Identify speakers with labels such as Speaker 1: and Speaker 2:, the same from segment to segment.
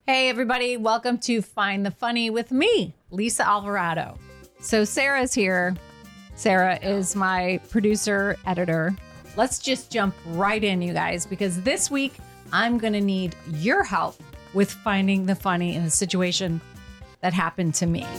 Speaker 1: Hey, everybody. Welcome to Find the Funny with me, Lisa Alvarado. So Sarah's here. Sarah is my producer, editor. Let's just jump right in, you guys, because this week I'm going to need your help with finding the funny in a situation that happened to me.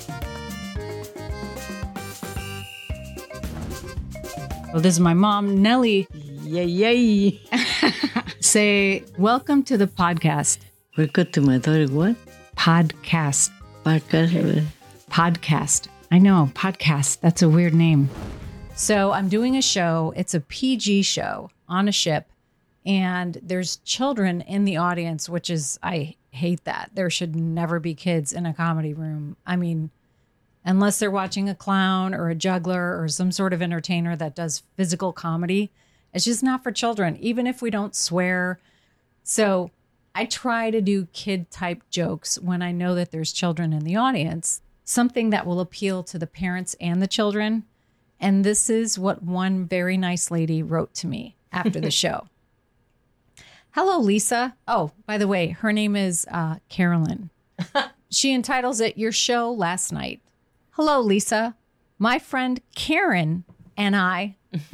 Speaker 1: Well, this is my mom, Nellie.
Speaker 2: Yay.
Speaker 1: Say, welcome to the podcast.
Speaker 2: Welcome to my daughter, what?
Speaker 1: Podcast.
Speaker 2: Podcast.
Speaker 1: Podcast. I know, podcast. That's a weird name. So I'm doing a show. It's a PG show on a ship. And there's children in the audience, which is, I hate that. There should never be kids in a comedy room. I mean, unless they're watching a clown or a juggler or some sort of entertainer that does physical comedy, it's just not for children, even if we don't swear. So I try to do kid type jokes when I know that there's children in the audience, something that will appeal to the parents and the children. And this is what one very nice lady wrote to me after the show. Hello, Lisa. Oh, by the way, her name is Carolyn. She entitles it Your Show Last Night. Hello, Lisa. My friend Karen and I,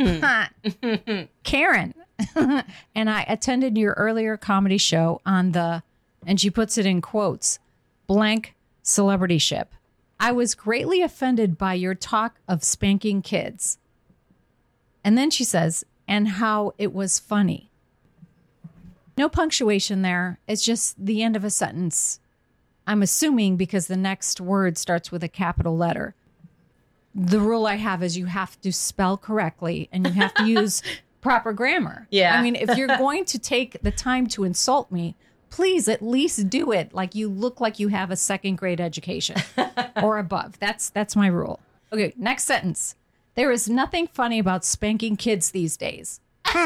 Speaker 1: Karen, and I attended your earlier comedy show on the, and she puts it in quotes, blank celebrity ship. I was greatly offended by your talk of spanking kids. And then she says, and how it was funny. No punctuation there. It's just the end of a sentence. I'm assuming because the next word starts with a capital letter. The rule I have is you have to spell correctly and you have to use proper grammar.
Speaker 2: Yeah.
Speaker 1: I mean, if you're going to take the time to insult me, please at least do it like you look like you have a second grade education or above. That's my rule. Okay, next sentence. There is nothing funny about spanking kids these days.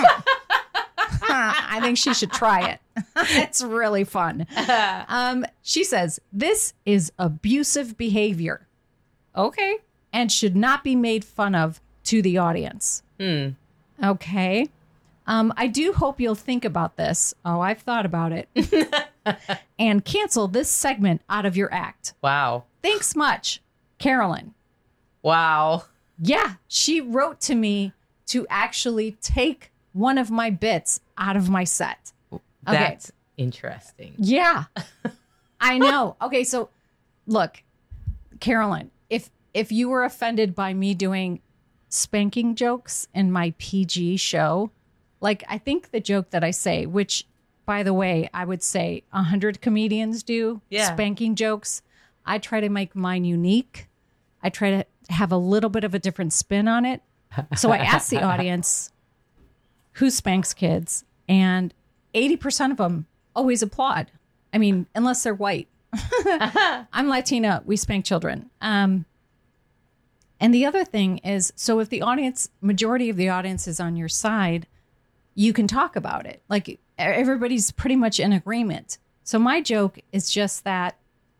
Speaker 1: I think she should try it. It's really fun. She says, this is abusive behavior. Okay. And should not be made fun of to the audience. Okay. I do hope you'll think about this. Oh, I've thought about it. And cancel this segment out of your act.
Speaker 2: Wow.
Speaker 1: Thanks much, Carolyn.
Speaker 2: Wow.
Speaker 1: Yeah, she wrote to me to actually take one of my bits out of my set. Okay.
Speaker 2: That's interesting.
Speaker 1: Yeah, I know. Okay, so look, Carolyn, if you were offended by me doing spanking jokes in my PG show, like I think the joke that I say, which by the way, I would say 100 comedians do spanking jokes. I try to make mine unique. I try to have a little bit of a different spin on it. So I asked the audience who spanks kids, and 80% of them always applaud. I mean, unless they're white. I'm Latina. We spank children. And the other thing is, so if the majority of the audience is on your side, you can talk about it. Like everybody's pretty much in agreement. So my joke is just that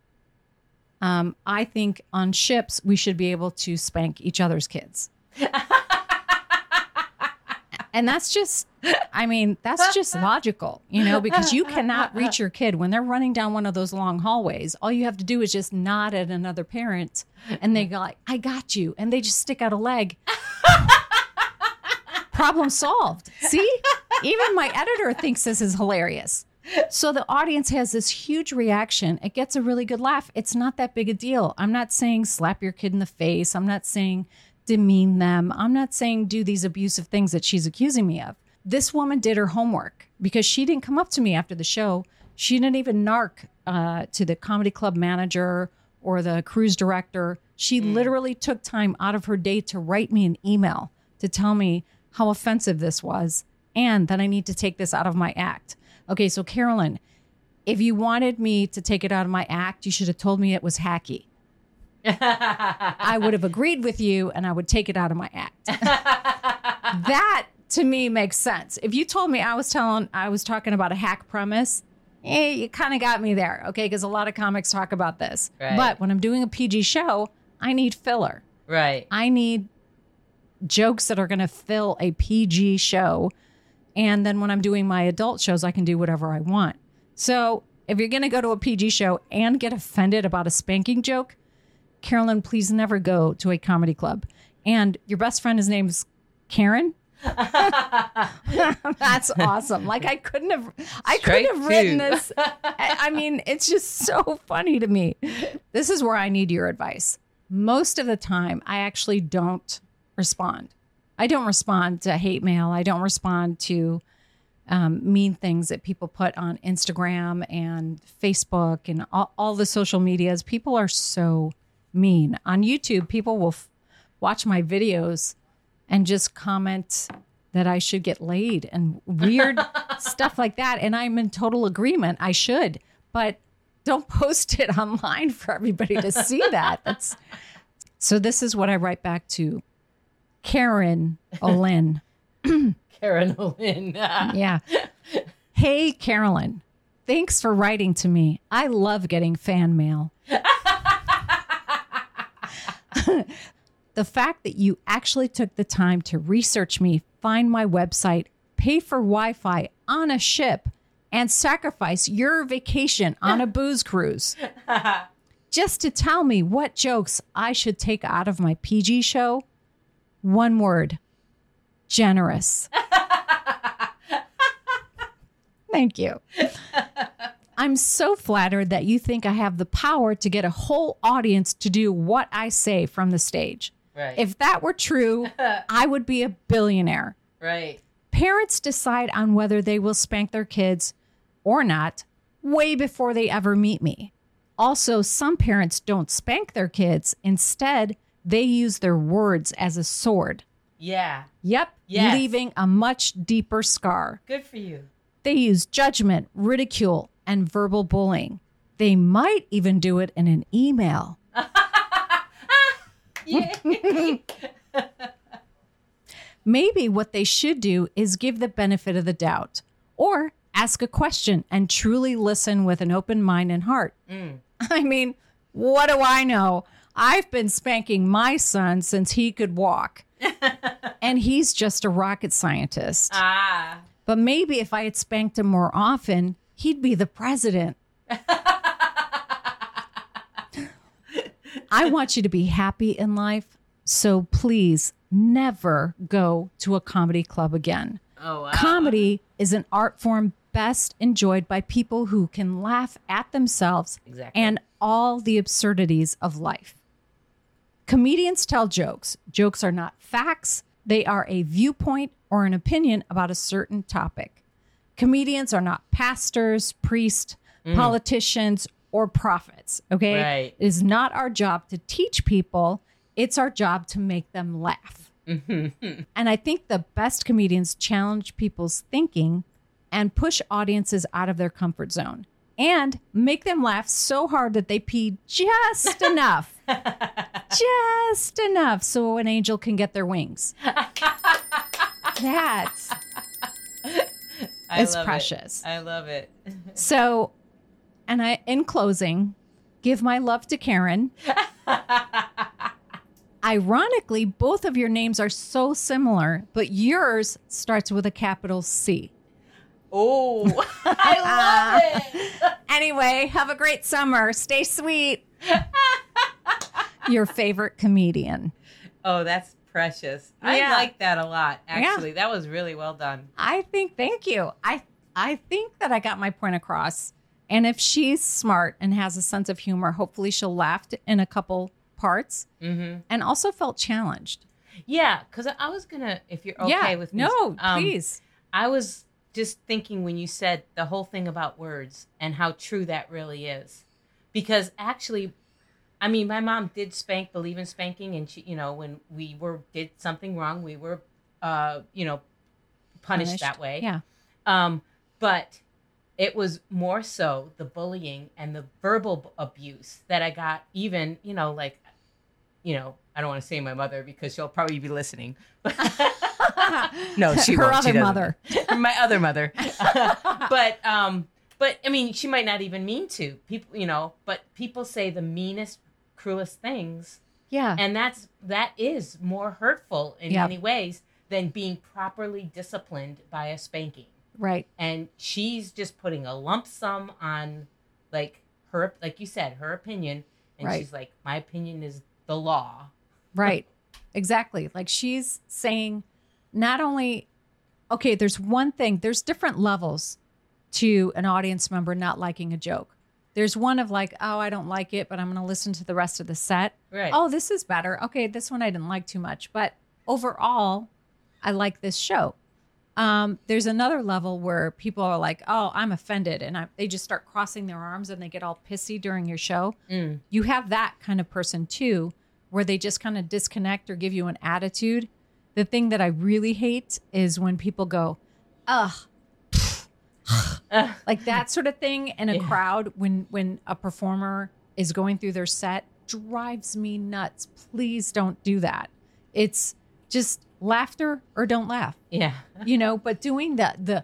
Speaker 1: I think on ships, we should be able to spank each other's kids. And that's just logical, because you cannot reach your kid when they're running down one of those long hallways. All you have to do is just nod at another parent and they go like, I got you. And they just stick out a leg. Problem solved. See, even my editor thinks this is hilarious. So the audience has this huge reaction. It gets a really good laugh. It's not that big a deal. I'm not saying slap your kid in the face. I'm not saying demean them. I'm not saying do these abusive things that she's accusing me of. This woman did her homework because she didn't come up to me after the show. She didn't even narc to the comedy club manager or the cruise director. She literally took time out of her day to write me an email to tell me how offensive this was and that I need to take this out of my act. Okay, so Carolyn, if you wanted me to take it out of my act, you should have told me it was hacky. I would have agreed with you and I would take it out of my act. That to me makes sense. If you told me I was talking about a hack premise, you kind of got me there. Okay. Because a lot of comics talk about this,
Speaker 2: right.
Speaker 1: But when I'm doing a PG show, I need filler.
Speaker 2: Right.
Speaker 1: I need jokes that are going to fill a PG show. And then when I'm doing my adult shows, I can do whatever I want. So if you're going to go to a PG show and get offended about a spanking joke, Carolyn, please never go to a comedy club. And your best friend, his name's Karen. That's awesome. Like I couldn't have written this. I mean, it's just so funny to me. This is where I need your advice. Most of the time, I actually don't respond. I don't respond to hate mail. I don't respond to mean things that people put on Instagram and Facebook and all the social medias. People are so mean. On YouTube, people will watch my videos and just comment that I should get laid and weird stuff like that. And I'm in total agreement. I should, but don't post it online for everybody to see that. So this is what I write back to Karen Olin.
Speaker 2: Karen Olin.
Speaker 1: Yeah. Hey, Carolyn. Thanks for writing to me. I love getting fan mail. The fact that you actually took the time to research me, find my website, pay for Wi-Fi on a ship, and sacrifice your vacation on a booze cruise just to tell me what jokes I should take out of my PG show. One word: generous. Thank you. I'm so flattered that you think I have the power to get a whole audience to do what I say from the stage.
Speaker 2: Right.
Speaker 1: If that were true, I would be a billionaire.
Speaker 2: Right.
Speaker 1: Parents decide on whether they will spank their kids or not way before they ever meet me. Also, some parents don't spank their kids. Instead, they use their words as a sword.
Speaker 2: Yeah.
Speaker 1: Yep.
Speaker 2: Yes.
Speaker 1: Leaving a much deeper scar.
Speaker 2: Good for you.
Speaker 1: They use judgment, ridicule, and verbal bullying. They might even do it in an email. Maybe what they should do is give the benefit of the doubt or ask a question and truly listen with an open mind and heart. I mean, what do I know? I've been spanking my son since he could walk. And he's just a rocket scientist. But maybe if I had spanked him more often, he'd be the president. I want you to be happy in life, so please never go to a comedy club again.
Speaker 2: Oh, wow.
Speaker 1: Comedy is an art form best enjoyed by people who can laugh at themselves and all the absurdities of life. Comedians tell jokes. Jokes are not facts. They are a viewpoint or an opinion about a certain topic. Comedians are not pastors, priests, politicians, or prophets, okay?
Speaker 2: Right.
Speaker 1: It is not our job to teach people. It's our job to make them laugh. And I think the best comedians challenge people's thinking and push audiences out of their comfort zone and make them laugh so hard that they pee just enough. Just enough so an angel can get their wings. That's precious.
Speaker 2: I love it.
Speaker 1: So, and in closing, give my love to Karen. Ironically, both of your names are so similar, but yours starts with a capital C.
Speaker 2: Oh, I love it.
Speaker 1: Anyway, have a great summer. Stay sweet. Your favorite comedian.
Speaker 2: Oh, that's precious.
Speaker 1: Yeah.
Speaker 2: I like that a lot, actually. Yeah. That was really well done.
Speaker 1: Thank you. I think that I got my point across. And if she's smart and has a sense of humor, hopefully she'll laugh in a couple parts and also felt challenged.
Speaker 2: Yeah, because I was going to, if you're okay with me.
Speaker 1: No, please.
Speaker 2: I was just thinking when you said the whole thing about words and how true that really is. Because actually, I mean, my mom did believe in spanking. And she, when we did something wrong, we were, punished that way.
Speaker 1: Yeah.
Speaker 2: But it was more so the bullying and the verbal abuse that I got even, I don't want to say my mother because she'll probably be listening. No, she won't.
Speaker 1: Her other mother.
Speaker 2: My other mother. But I mean, she might not even mean to. People, but people say the meanest, cruelest things.
Speaker 1: Yeah.
Speaker 2: And that is more hurtful in many ways than being properly disciplined by a spanking.
Speaker 1: Right.
Speaker 2: And she's just putting a lump sum on like her, like you said, her opinion, and
Speaker 1: Right.
Speaker 2: she's like, my opinion is the law.
Speaker 1: Right. Exactly. Like she's saying not only, okay, there's one thing, there's different levels to an audience member not liking a joke. There's one of like, oh, I don't like it, but I'm going to listen to the rest of the set.
Speaker 2: Right.
Speaker 1: Oh, this is better. Okay, this one I didn't like too much, but overall, I like this show. There's another level where people are like, oh, I'm offended. And they just start crossing their arms and they get all pissy during your show. You have that kind of person too, where they just kind of disconnect or give you an attitude. The thing that I really hate is when people go, ugh, like that sort of thing in a crowd when a performer is going through their set drives me nuts. Please don't do that. It's just laughter or don't laugh.
Speaker 2: Yeah.
Speaker 1: You know, but doing the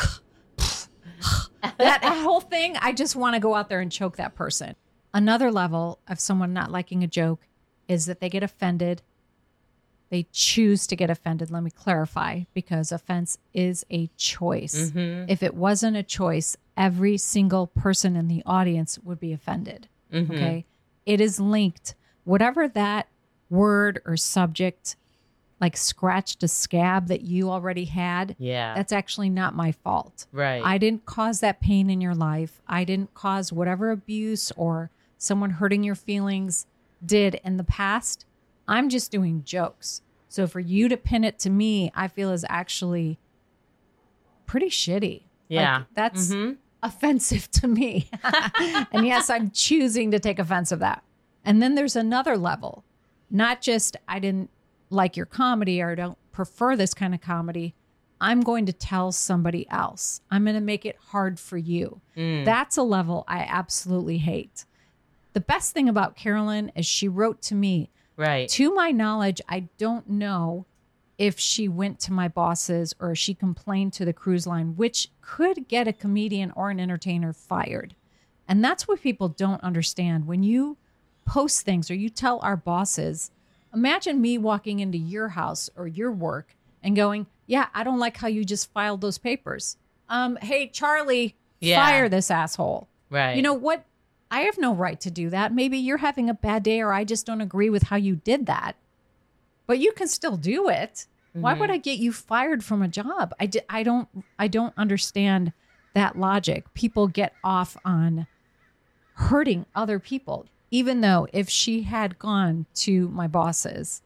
Speaker 1: that whole thing, I just want to go out there and choke that person. Another level of someone not liking a joke is that they get offended. They choose to get offended. Let me clarify, because offense is a choice. If it wasn't a choice, every single person in the audience would be offended. Okay. It is linked. Whatever that word or subject, like scratched a scab that you already had.
Speaker 2: Yeah.
Speaker 1: That's actually not my fault.
Speaker 2: Right.
Speaker 1: I didn't cause that pain in your life. I didn't cause whatever abuse or someone hurting your feelings did in the past. I'm just doing jokes. So for you to pin it to me, I feel is actually pretty shitty.
Speaker 2: Yeah.
Speaker 1: Like, that's offensive to me. And yes, I'm choosing to take offense of that. And then there's another level, not just I didn't like your comedy or don't prefer this kind of comedy. I'm going to tell somebody else. I'm going to make it hard for you. That's a level I absolutely hate. The best thing about Carolyn is she wrote to me.
Speaker 2: Right.
Speaker 1: To my knowledge, I don't know if she went to my bosses or she complained to the cruise line, which could get a comedian or an entertainer fired. And that's what people don't understand. When you post things or you tell our bosses, imagine me walking into your house or your work and going, yeah, I don't like how you just filed those papers. Hey, Charlie, fire this asshole.
Speaker 2: Right.
Speaker 1: You know what? I have no right to do that. Maybe you're having a bad day or I just don't agree with how you did that. But you can still do it. Why would I get you fired from a job? I don't understand that logic. People get off on hurting other people, even though if she had gone to my bosses,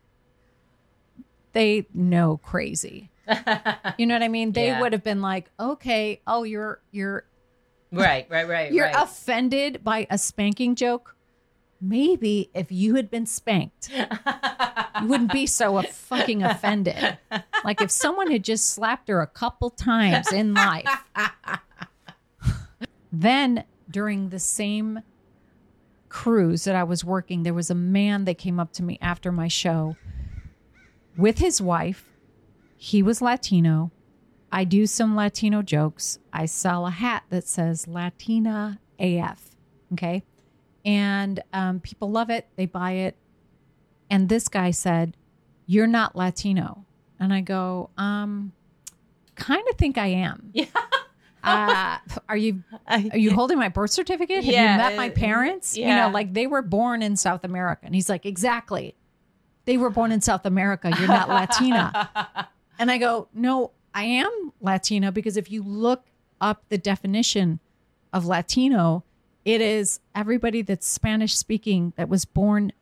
Speaker 1: they know crazy. You know what I mean? They would have been like, okay, oh, you're
Speaker 2: Right.
Speaker 1: You're offended by a spanking joke. Maybe if you had been spanked, you wouldn't be so fucking offended. Like if someone had just slapped her a couple times in life. Then during the same cruise that I was working, there was a man that came up to me after my show with his wife. He was Latino. I do some Latino jokes. I sell a hat that says Latina AF. Okay. And people love it. They buy it. And this guy said, "You're not Latino." And I go, kind of think I am.
Speaker 2: Yeah.
Speaker 1: Are you holding my birth certificate? Have you met my parents?
Speaker 2: Yeah.
Speaker 1: You know, like they were born in South America. And he's like, exactly. They were born in South America. You're not Latina. And I go, no, I am Latina, because if you look up the definition of Latino, it is everybody that's Spanish speaking that was born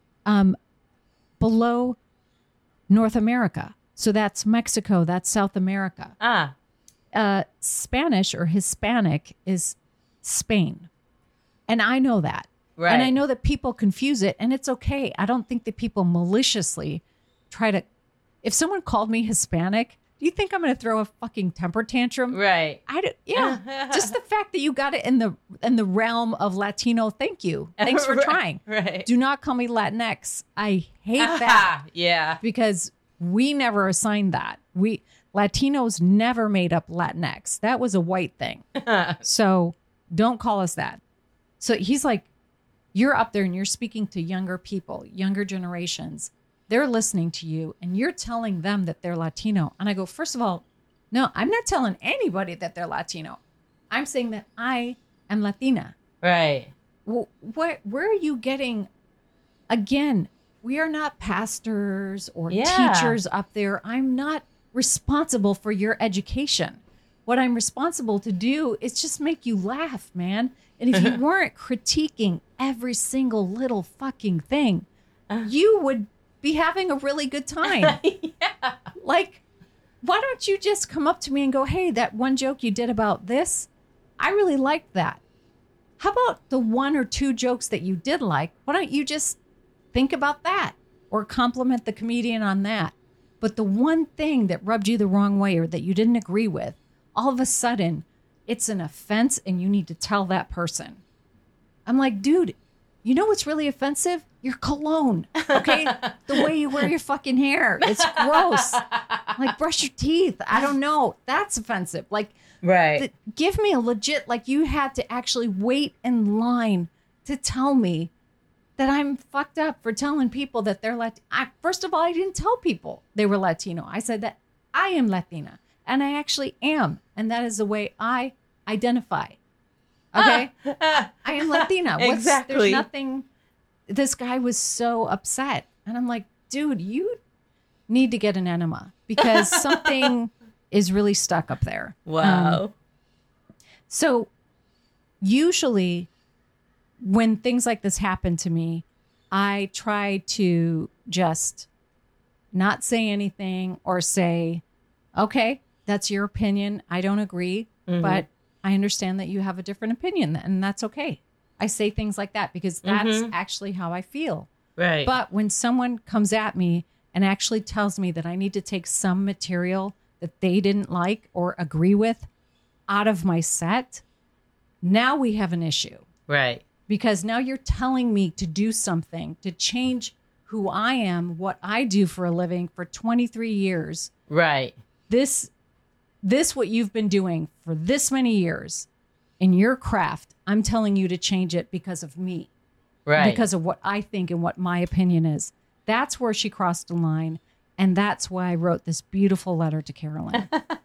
Speaker 1: below North America. So that's Mexico, that's South America. Spanish or Hispanic is Spain. And I know that.
Speaker 2: Right.
Speaker 1: And I know that people confuse it, and it's okay. I don't think that people maliciously try to. If someone called me Hispanic, do you think I'm going to throw a fucking temper tantrum?
Speaker 2: Right.
Speaker 1: Yeah. Just the fact that you got it in the realm of Latino. Thank you. Thanks for trying.
Speaker 2: Right.
Speaker 1: Do not call me Latinx. I hate that.
Speaker 2: Yeah.
Speaker 1: Because we never assigned that. Latinos never made up Latinx. That was a white thing. So don't call us that. So he's like, you're up there and you're speaking to younger people, younger generations. They're listening to you and you're telling them that they're Latino. And I go, first of all, no, I'm not telling anybody that they're Latino. I'm saying that I am Latina.
Speaker 2: Right.
Speaker 1: Where are you getting? Again, we are not pastors or
Speaker 2: Yeah.
Speaker 1: teachers up there. I'm not responsible for your education. What I'm responsible to do is just make you laugh, man. And if you weren't critiquing every single little fucking thing, you would be having a really good time.
Speaker 2: Yeah.
Speaker 1: Like, why don't you just come up to me and go, hey, that one joke you did about this, I really liked that. How about the one or two jokes that you did like? Why don't you just think about that or compliment the comedian on that? But the one thing that rubbed you the wrong way or that you didn't agree with, all of a sudden, it's an offense and you need to tell that person. I'm like, dude, you know what's really offensive? Your cologne, okay? The way you wear your fucking hair. It's gross. Like, brush your teeth. I don't know. That's offensive. Like,
Speaker 2: Right.
Speaker 1: give me a legit, like, you had to actually wait in line to tell me that I'm fucked up for telling people that they're first of all, I didn't tell people they were Latino. I said that I am Latina, and I actually am. And that is the way I identify. Okay? I am Latina.
Speaker 2: Exactly.
Speaker 1: There's nothing. This guy was so upset. And I'm like, dude, you need to get an enema because something is really stuck up there.
Speaker 2: Wow.
Speaker 1: So usually when things like this happen to me, I try to just not say anything or say, okay, that's your opinion. I don't agree, but I understand that you have a different opinion, and that's okay. I say things like that because that's actually how I feel.
Speaker 2: Right.
Speaker 1: But when someone comes at me and actually tells me that I need to take some material that they didn't like or agree with out of my set, now we have an issue.
Speaker 2: Right.
Speaker 1: Because now you're telling me to do something to change who I am, what I do for a living for 23 years.
Speaker 2: Right.
Speaker 1: This what you've been doing for this many years in your craft, I'm telling you to change it because of me.
Speaker 2: Right.
Speaker 1: Because of what I think and what my opinion is. That's where she crossed the line. And that's why I wrote this beautiful letter to Carolyn,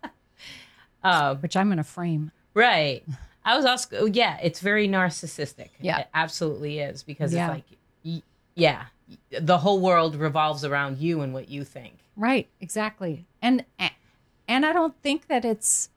Speaker 1: which I'm going to frame.
Speaker 2: Right. I was also, it's very narcissistic.
Speaker 1: Yeah.
Speaker 2: It absolutely is because
Speaker 1: Yeah.
Speaker 2: it's like, the whole world revolves around you and what you think.
Speaker 1: Right. Exactly. And I don't think that it's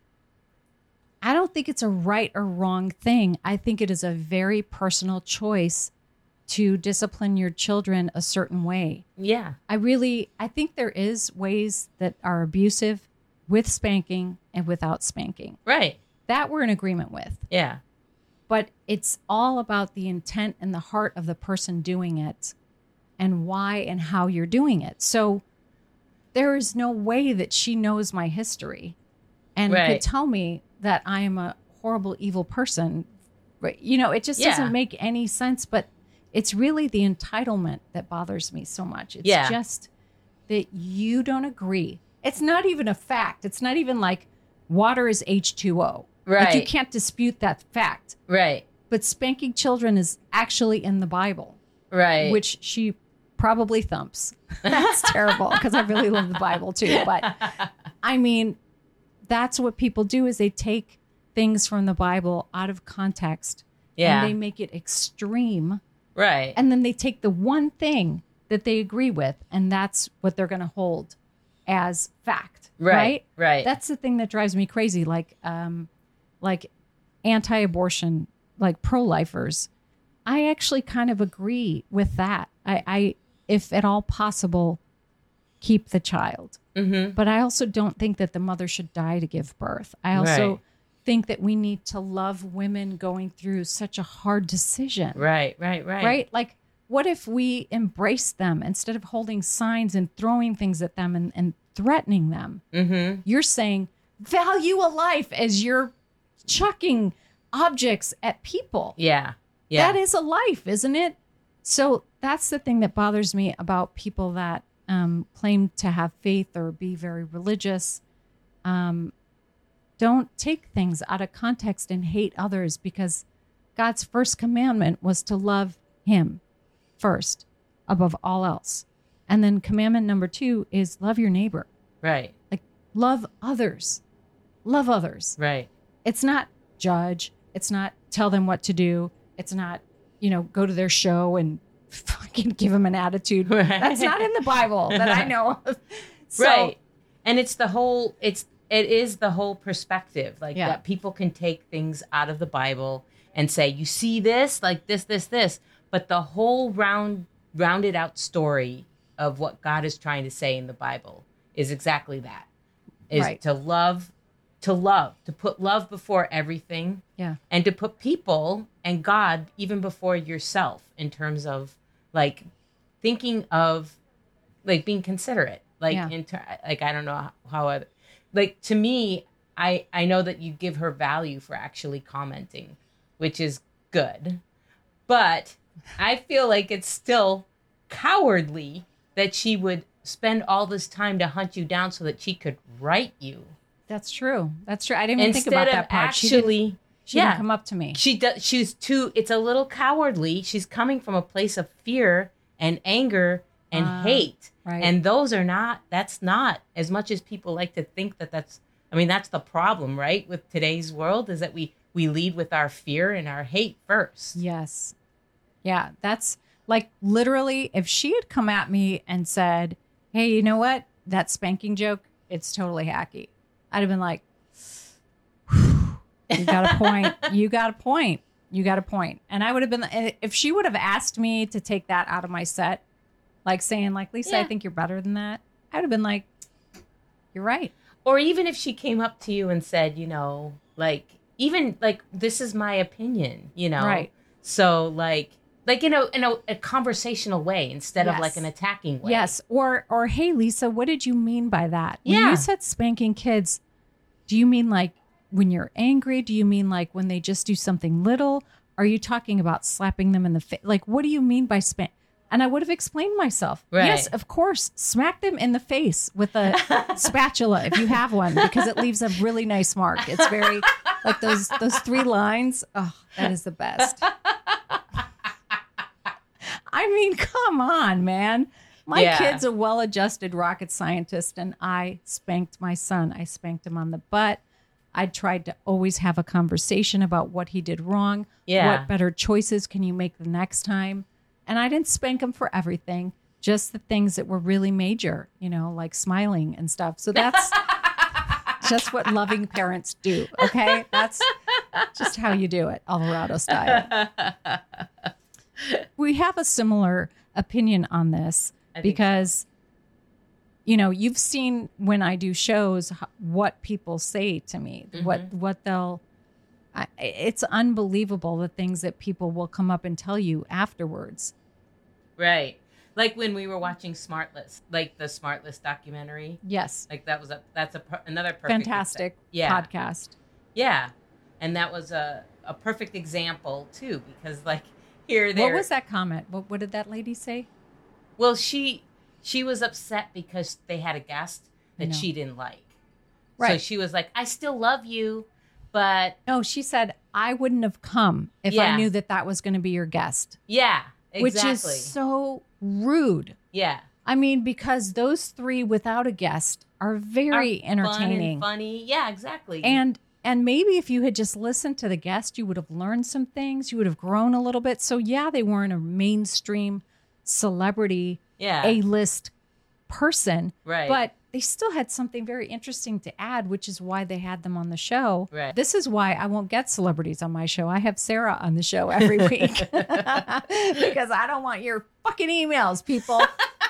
Speaker 1: a right or wrong thing. I think it is a very personal choice to discipline your children a certain way.
Speaker 2: Yeah.
Speaker 1: I think there is ways that are abusive with spanking and without spanking.
Speaker 2: Right.
Speaker 1: That we're in agreement with.
Speaker 2: Yeah.
Speaker 1: But it's all about the intent and the heart of the person doing it and why and how you're doing it. So there is no way that she knows my history and could tell me that I am a horrible, evil person. But, it just doesn't make any sense. But it's really the entitlement that bothers me so much. It's just that you don't agree. It's not even a fact. It's not even like water is H2O.
Speaker 2: Right.
Speaker 1: Like you can't dispute that fact.
Speaker 2: Right.
Speaker 1: But spanking children is actually in the Bible.
Speaker 2: Right.
Speaker 1: Which she probably thumps. That's terrible because I really love the Bible too. But I mean, that's what people do is they take things from the Bible out of context and they make it extreme.
Speaker 2: Right.
Speaker 1: And then they take the one thing that they agree with and that's what they're going to hold as fact. Right.
Speaker 2: Right.
Speaker 1: That's the thing that drives me crazy. Like anti-abortion, like pro-lifers. I actually kind of agree with that. I if at all possible, keep the child.
Speaker 2: Mm-hmm.
Speaker 1: But I also don't think that the mother should die to give birth. I also think that we need to love women going through such a hard decision.
Speaker 2: Right.
Speaker 1: Right? Like, what if we embrace them instead of holding signs and throwing things at them and threatening them?
Speaker 2: Mm-hmm.
Speaker 1: You're saying value a life as you're chucking objects at people.
Speaker 2: Yeah.
Speaker 1: That is a life, isn't it? So that's the thing that bothers me about people that claim to have faith or be very religious. Don't take things out of context and hate others because God's first commandment was to love him first above all else. And then commandment number 2 is love your neighbor.
Speaker 2: Right.
Speaker 1: Like love others. Love others.
Speaker 2: Right.
Speaker 1: It's not judge. It's not tell them what to do. It's not, go to their show and fucking give them an attitude.
Speaker 2: Right.
Speaker 1: That's not in the Bible that I know of. So,
Speaker 2: Right. And it is the whole perspective, like
Speaker 1: Yeah.
Speaker 2: that people can take things out of the Bible and say, you see this, like this, but the whole rounded out story of what God is trying to say in the Bible is exactly that. Is
Speaker 1: Right.
Speaker 2: to put love before everything.
Speaker 1: Yeah.
Speaker 2: And to put people and God even before yourself in terms of like thinking of like being considerate. Like,
Speaker 1: Yeah.
Speaker 2: I don't know how like to me, I know that you give her value for actually commenting, which is good. But I feel like it's still cowardly that she would spend all this time to hunt you down so that she could write you.
Speaker 1: That's true. That's true. I didn't even think about
Speaker 2: Instead
Speaker 1: that
Speaker 2: of
Speaker 1: part.
Speaker 2: actually,
Speaker 1: She didn't come up to me.
Speaker 2: She does. She's too. It's a little cowardly. She's coming from a place of fear and anger and hate,
Speaker 1: right.
Speaker 2: and those are not. That's not as much as people like to think that. That's. I mean, that's the problem, right? With today's world, is that we lead with our fear and our hate first.
Speaker 1: Yes. Yeah, that's like literally if she had come at me and said, "Hey, you know what? That spanking joke, it's totally hacky." I'd have been like, "You got a point. You got a point. You got a point." And I would have been, if she would have asked me to take that out of my set, like saying like, "Lisa, I think you're better than that." I'd have been like, "You're right."
Speaker 2: Or even if she came up to you and said, like, even like, "This is my opinion,"
Speaker 1: Right.
Speaker 2: So like in a conversational way instead of like an attacking way.
Speaker 1: Yes. Or hey, Lisa, what did you mean by that? When
Speaker 2: Yeah.
Speaker 1: you said spanking kids, do you mean like when you're angry? Do you mean like when they just do something little? Are you talking about slapping them in the face? Like, what do you mean by spank? And I would have explained myself.
Speaker 2: Right.
Speaker 1: Yes, of course. Smack them in the face with a spatula if you have one, because it leaves a really nice mark. It's very like those 3 lines. Oh, that is the best. I mean, come on, man. My kid's a well-adjusted rocket scientist, and I spanked my son. I spanked him on the butt. I tried to always have a conversation about what he did wrong.
Speaker 2: Yeah.
Speaker 1: What better choices can you make the next time? And I didn't spank him for everything, just the things that were really major, like smiling and stuff. So that's just what loving parents do, okay? That's just how you do it, Alvarado style. We have a similar opinion on this because, you've seen when I do shows what people say to me, what they'll. It's unbelievable the things that people will come up and tell you afterwards.
Speaker 2: Right. Like when we were watching Smartless, like the Smartless documentary.
Speaker 1: Yes.
Speaker 2: Like that's another perfect
Speaker 1: fantastic podcast.
Speaker 2: Yeah. And that was a perfect example too, because like here, there.
Speaker 1: What was that comment? What did that lady say?
Speaker 2: Well, she was upset because they had a guest that she didn't like.
Speaker 1: Right.
Speaker 2: So she was like, "I still love you, but..."
Speaker 1: No, she said, "I wouldn't have come if I knew that was going to be your guest."
Speaker 2: Yeah, exactly.
Speaker 1: Which is so rude.
Speaker 2: Yeah.
Speaker 1: I mean, because those 3 without a guest are very entertaining.
Speaker 2: Fun and funny. Yeah, exactly.
Speaker 1: And maybe if you had just listened to the guest, you would have learned some things. You would have grown a little bit. So yeah, they weren't a mainstream celebrity, A-list person.
Speaker 2: Right.
Speaker 1: But they still had something very interesting to add, which is why they had them on the show.
Speaker 2: Right.
Speaker 1: This is why I won't get celebrities on my show. I have Sarah on the show every week because I don't want your fucking emails, people.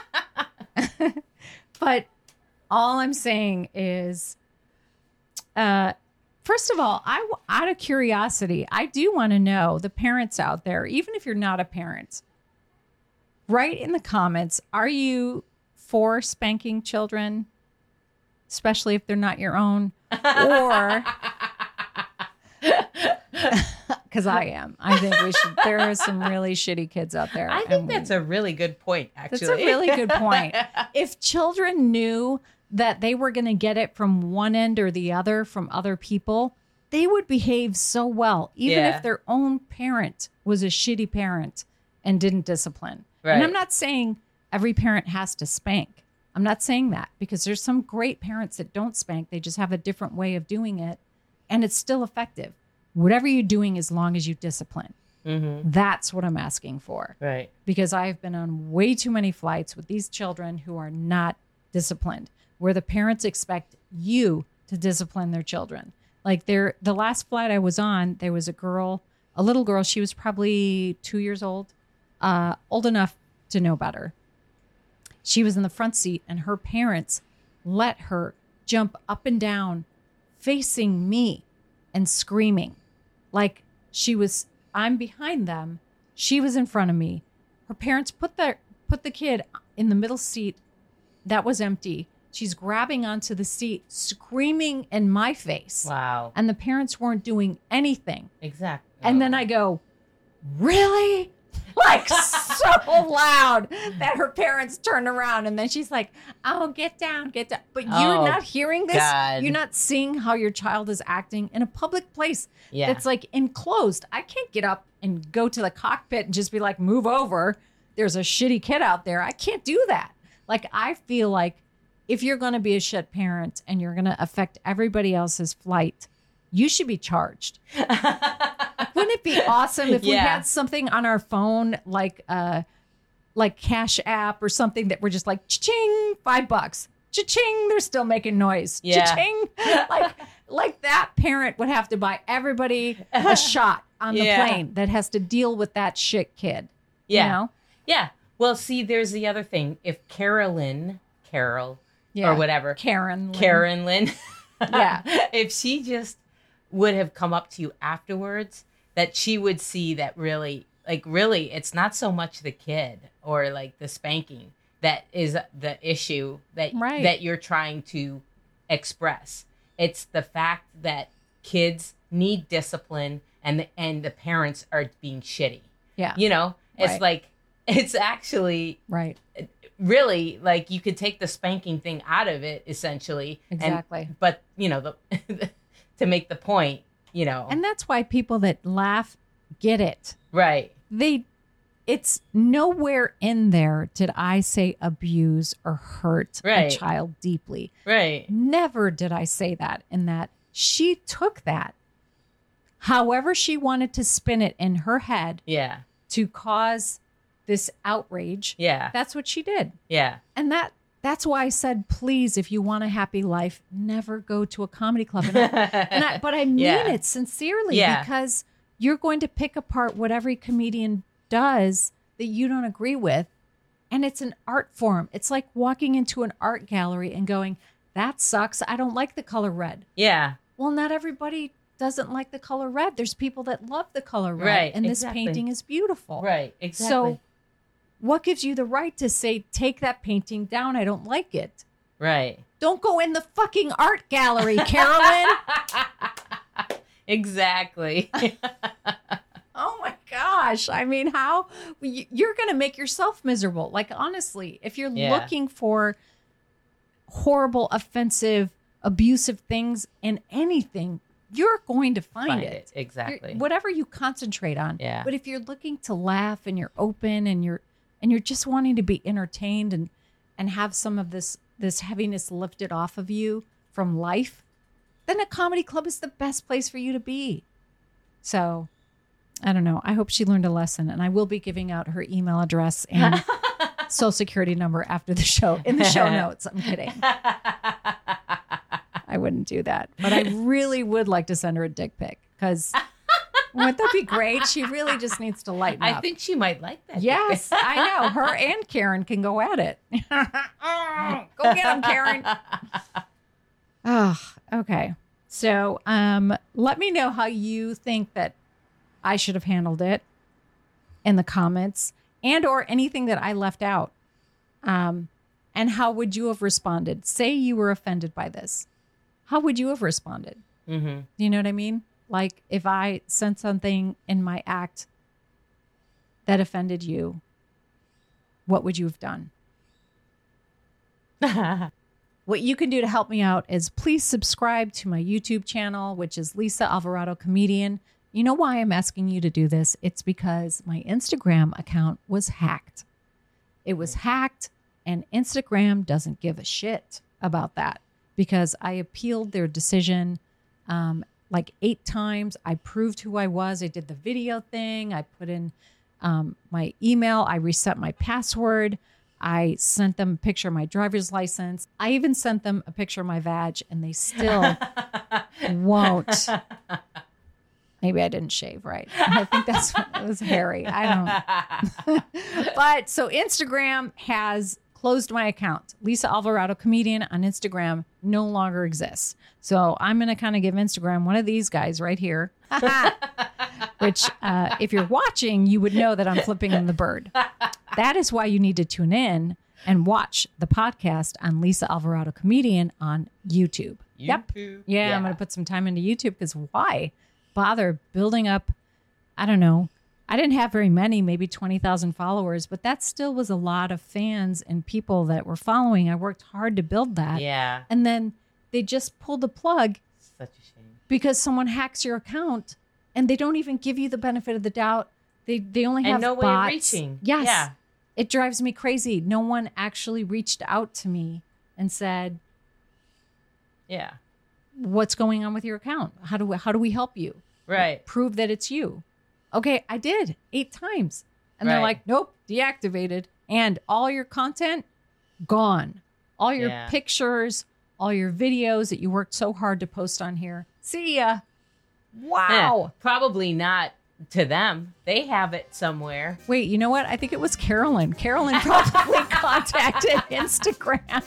Speaker 1: But all I'm saying is, first of all, out of curiosity, I do want to know, the parents out there, even if you're not a parent, write in the comments, are you for spanking children, especially if they're not your own, or because I am. I think we should. There are some really shitty kids out there.
Speaker 2: I think that's a really good point, actually.
Speaker 1: That's a really good point. If children knew that they were going to get it from one end or the other from other people, they would behave so well, even if their own parent was a shitty parent and didn't discipline.
Speaker 2: Right.
Speaker 1: And I'm not saying every parent has to spank. I'm not saying that, because there's some great parents that don't spank. They just have a different way of doing it, and it's still effective. Whatever you're doing, as long as you discipline. That's what I'm asking for.
Speaker 2: Right.
Speaker 1: Because I've been on way too many flights with these children who are not disciplined, where the parents expect you to discipline their children. Like the last flight I was on, there was a little girl. She was probably 2 years old enough to know better. She was in the front seat and her parents let her jump up and down facing me and screaming like I'm behind them. She was in front of me. Her parents put the kid in the middle seat that was empty. She's grabbing onto the seat, screaming in my face.
Speaker 2: Wow.
Speaker 1: And the parents weren't doing anything.
Speaker 2: Exactly.
Speaker 1: And then I go, really? Like so loud that her parents turn around and then she's like, oh, get down. But you're not hearing this.
Speaker 2: God.
Speaker 1: You're not seeing how your child is acting in a public place
Speaker 2: Yeah.
Speaker 1: that's like enclosed. I can't get up and go to the cockpit and just be like, move over. There's a shitty kid out there. I can't do that. Like, I feel like if you're going to be a shit parent and you're going to affect everybody else's flight, you should be charged. Wouldn't it be awesome if we had something on our phone like Cash App or something that we're just like, cha-ching, $5. Cha-ching, they're still making noise.
Speaker 2: Yeah.
Speaker 1: Cha-ching. Like that parent would have to buy everybody a shot on the plane that has to deal with that shit kid.
Speaker 2: Yeah.
Speaker 1: You know?
Speaker 2: Yeah. Well, see, there's the other thing. If Carol, or whatever. Karen Lynn.
Speaker 1: Yeah.
Speaker 2: If she just would have come up to you afterwards, that she would see that really, it's not so much the kid or like the spanking that is the issue that you're trying to express. It's the fact that kids need discipline and the parents are being shitty.
Speaker 1: Yeah.
Speaker 2: You know, it's like, it's actually really like you could take the spanking thing out of it essentially.
Speaker 1: Exactly.
Speaker 2: But you know, to make the point, you know,
Speaker 1: and that's why people that laugh get it.
Speaker 2: Right.
Speaker 1: It's nowhere in there did I say abuse or hurt a child deeply.
Speaker 2: Right.
Speaker 1: Never did I say that. In that she took that, however she wanted to spin it in her head.
Speaker 2: Yeah.
Speaker 1: To cause this outrage.
Speaker 2: Yeah.
Speaker 1: That's what she did.
Speaker 2: Yeah.
Speaker 1: And that's why I said, please, if you want a happy life, never go to a comedy club. But I mean it sincerely because you're going to pick apart what every comedian does that you don't agree with. And it's an art form. It's like walking into an art gallery and going, that sucks. I don't like the color red.
Speaker 2: Yeah.
Speaker 1: Well, not everybody doesn't like the color red. There's people that love the color red.
Speaker 2: Right.
Speaker 1: And this painting is beautiful.
Speaker 2: Right. Exactly.
Speaker 1: So what gives you the right to say, take that painting down? I don't like it.
Speaker 2: Right.
Speaker 1: Don't go in the fucking art gallery, Carolyn.
Speaker 2: Exactly.
Speaker 1: Oh my gosh. I mean, how you're going to make yourself miserable. Like, honestly, if you're looking for horrible, offensive, abusive things in anything, you're going to find it.
Speaker 2: Exactly.
Speaker 1: Whatever you concentrate on.
Speaker 2: Yeah.
Speaker 1: But if you're looking to laugh and you're open and you're just wanting to be entertained and have some of this heaviness lifted off of you from life, then a comedy club is the best place for you to be. So, I don't know. I hope she learned a lesson, and I will be giving out her email address and social security number after the show in the show notes. I'm kidding. I wouldn't do that, but I really would like to send her a dick pic because wouldn't that be great? She really just needs to lighten up.
Speaker 2: I think she might like that.
Speaker 1: Yes, I know. Her and Karen can go at it. Go get them, Karen. Oh, okay. So let me know how you think that I should have handled it in the comments and or anything that I left out. And how would you have responded? Say you were offended by this. How would you have responded?
Speaker 2: Mm-hmm.
Speaker 1: You know what I mean? Like if I sent something in my act that offended you, what would you have done? What you can do to help me out is please subscribe to my YouTube channel, which is Lisa Alvarado Comedian. You know why I'm asking you to do this? It's because my Instagram account was hacked. It was hacked, and Instagram doesn't give a shit about that because I appealed their decision. like 8 times. I proved who I was. I did the video thing. I put in my email. I reset my password. I sent them a picture of my driver's license. I even sent them a picture of my vag, and they still won't. Maybe I didn't shave right. I think that's what it was hairy. I don't. But so Instagram has closed my account. Lisa Alvarado Comedian on Instagram no longer exists. So I'm going to kind of give Instagram one of these guys right here, which if you're watching, you would know that I'm flipping him the bird. That is why you need to tune in and watch the podcast on Lisa Alvarado Comedian on YouTube. Yep. Yeah, I'm going to put some time into YouTube because why bother building up? I don't know. I didn't have very many, maybe 20,000 followers, but that still was a lot of fans and people that were following. I worked hard to build that.
Speaker 2: Yeah.
Speaker 1: And then they just pulled the plug
Speaker 2: Such a shame.
Speaker 1: because someone hacks your account and they don't even give you the benefit of the doubt. They only have
Speaker 2: And no
Speaker 1: bots.
Speaker 2: way of reaching.
Speaker 1: Yes.
Speaker 2: Yeah.
Speaker 1: It drives me crazy. No one actually reached out to me and said,
Speaker 2: Yeah.
Speaker 1: what's going on with your account? How do we help you?
Speaker 2: Right.
Speaker 1: Prove that it's you. Okay, I did 8 times. And they're
Speaker 2: Right.
Speaker 1: like, nope, deactivated. And all your content, gone. All your
Speaker 2: Yeah.
Speaker 1: pictures, all your videos that you worked so hard to post on here. See ya.
Speaker 2: Eh,
Speaker 1: Wow.
Speaker 2: probably not to them. They have it somewhere.
Speaker 1: Wait, you know what? I think it was Carolyn. Carolyn probably contacted Instagram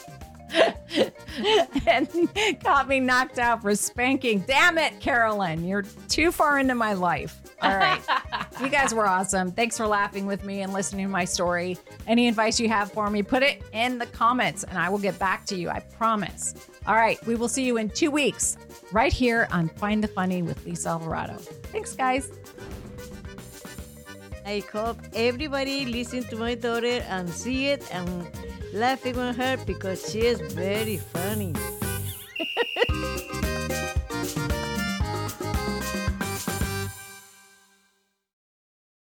Speaker 1: and got me knocked out for spanking. Damn it, Carolyn. You're too far into my life. All right. You guys were awesome. Thanks for laughing with me and listening to my story. Any advice you have for me, put it in the comments and I will get back to you. I promise. All right. We will see you in 2 weeks right here on Find the Funny with Lisa Alvarado. Thanks, guys.
Speaker 3: I hope everybody listen to my daughter and see it and laughing on her because she is very funny.